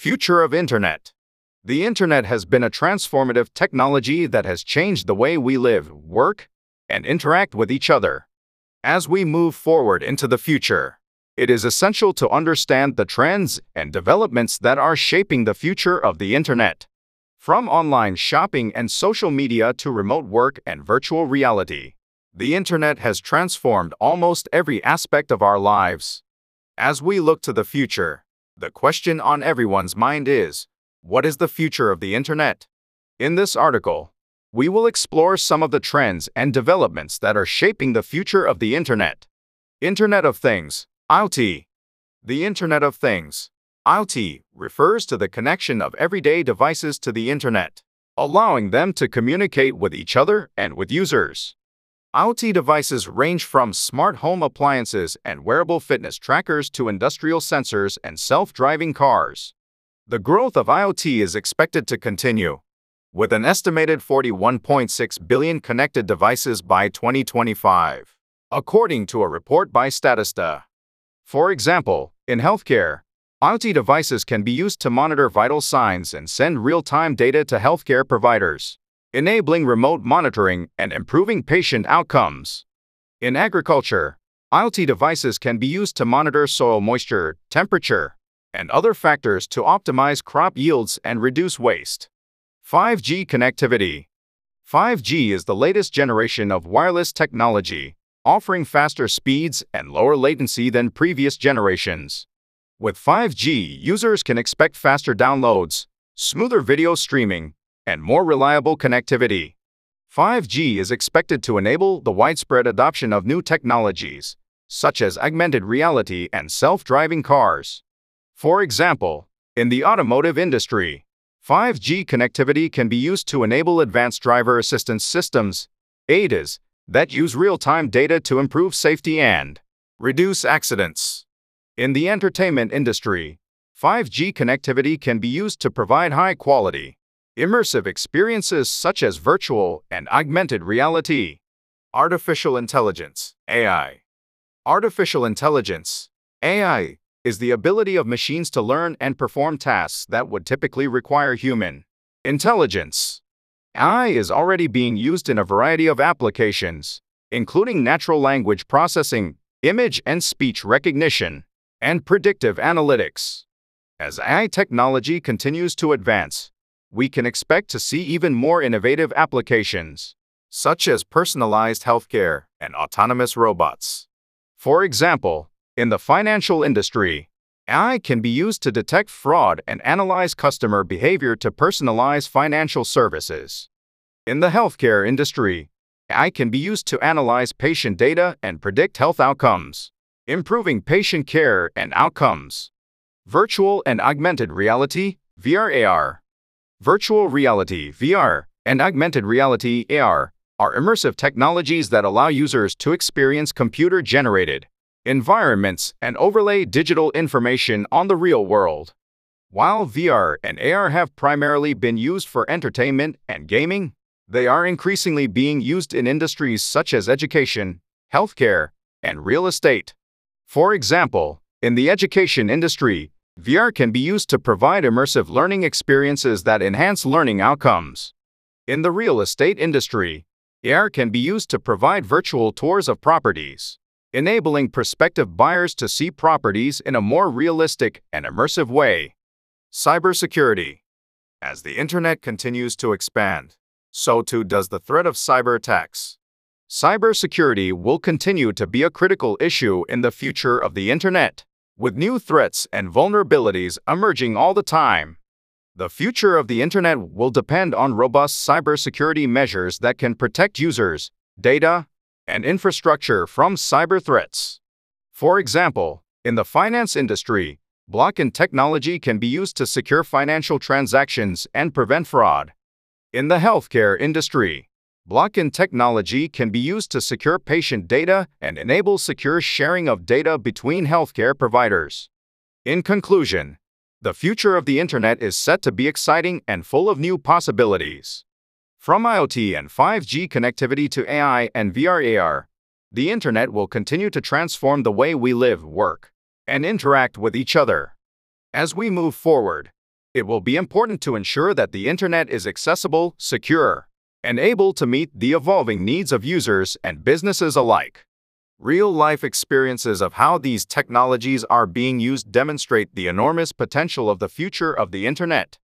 Future of Internet. The Internet has been a transformative technology that has changed the way we live, work, and interact with each other. As we move forward into the future, it is essential to understand the trends and developments that are shaping the future of the Internet. From online shopping and social media to remote work and virtual reality, the Internet has transformed almost every aspect of our lives. As we look to the future, the question on everyone's mind is, what is the future of the Internet? In this article, we will explore some of the trends and developments that are shaping the future of the Internet. Internet of Things, IoT. The Internet of Things, IoT, refers to the connection of everyday devices to the Internet, allowing them to communicate with each other and with users. IoT devices range from smart home appliances and wearable fitness trackers to industrial sensors and self-driving cars. The growth of IoT is expected to continue, with an estimated 41.6 billion connected devices by 2025, according to a report by Statista. For example, in healthcare, IoT devices can be used to monitor vital signs and send real-time data to healthcare providers, enabling remote monitoring and improving patient outcomes. In agriculture, IoT devices can be used to monitor soil moisture, temperature, and other factors to optimize crop yields and reduce waste. 5G connectivity. 5G is the latest generation of wireless technology, offering faster speeds and lower latency than previous generations. With 5G, users can expect faster downloads, smoother video streaming, and more reliable connectivity. 5G is expected to enable the widespread adoption of new technologies, such as augmented reality and self-driving cars. For example, in the automotive industry, 5G connectivity can be used to enable advanced driver assistance systems, ADAS, that use real-time data to improve safety and reduce accidents. In the entertainment industry, 5G connectivity can be used to provide high-quality, immersive experiences such as virtual and augmented reality. Artificial intelligence, AI. Artificial intelligence, AI, is the ability of machines to learn and perform tasks that would typically require human intelligence. AI is already being used in a variety of applications, including natural language processing, image and speech recognition, and predictive analytics. As AI technology continues to advance, we can expect to see even more innovative applications, such as personalized healthcare and autonomous robots. For example, in the financial industry, AI can be used to detect fraud and analyze customer behavior to personalize financial services. In the healthcare industry, AI can be used to analyze patient data and predict health outcomes, improving patient care and outcomes. Virtual and augmented reality, VR/AR. Virtual reality, VR, and augmented reality, AR, are immersive technologies that allow users to experience computer-generated environments and overlay digital information on the real world. While VR and AR have primarily been used for entertainment and gaming, they are increasingly being used in industries such as education, healthcare, and real estate. For example, in the education industry, VR can be used to provide immersive learning experiences that enhance learning outcomes. In the real estate industry, AR can be used to provide virtual tours of properties, enabling prospective buyers to see properties in a more realistic and immersive way. Cybersecurity. As the Internet continues to expand, so too does the threat of cyber attacks. Cybersecurity will continue to be a critical issue in the future of the Internet, with new threats and vulnerabilities emerging all the time. The future of the Internet will depend on robust cybersecurity measures that can protect users, data, and infrastructure from cyber threats. For example, in the finance industry, blockchain technology can be used to secure financial transactions and prevent fraud. In the healthcare industry, blockchain technology can be used to secure patient data and enable secure sharing of data between healthcare providers. In conclusion, the future of the Internet is set to be exciting and full of new possibilities. From IoT and 5G connectivity to AI and VR/AR, the Internet will continue to transform the way we live, work, and interact with each other. As we move forward, It will be important to ensure that the internet is accessible, secure, and able to meet the evolving needs of users and businesses alike. Real-life experiences of how these technologies are being used demonstrate the enormous potential of the future of the internet.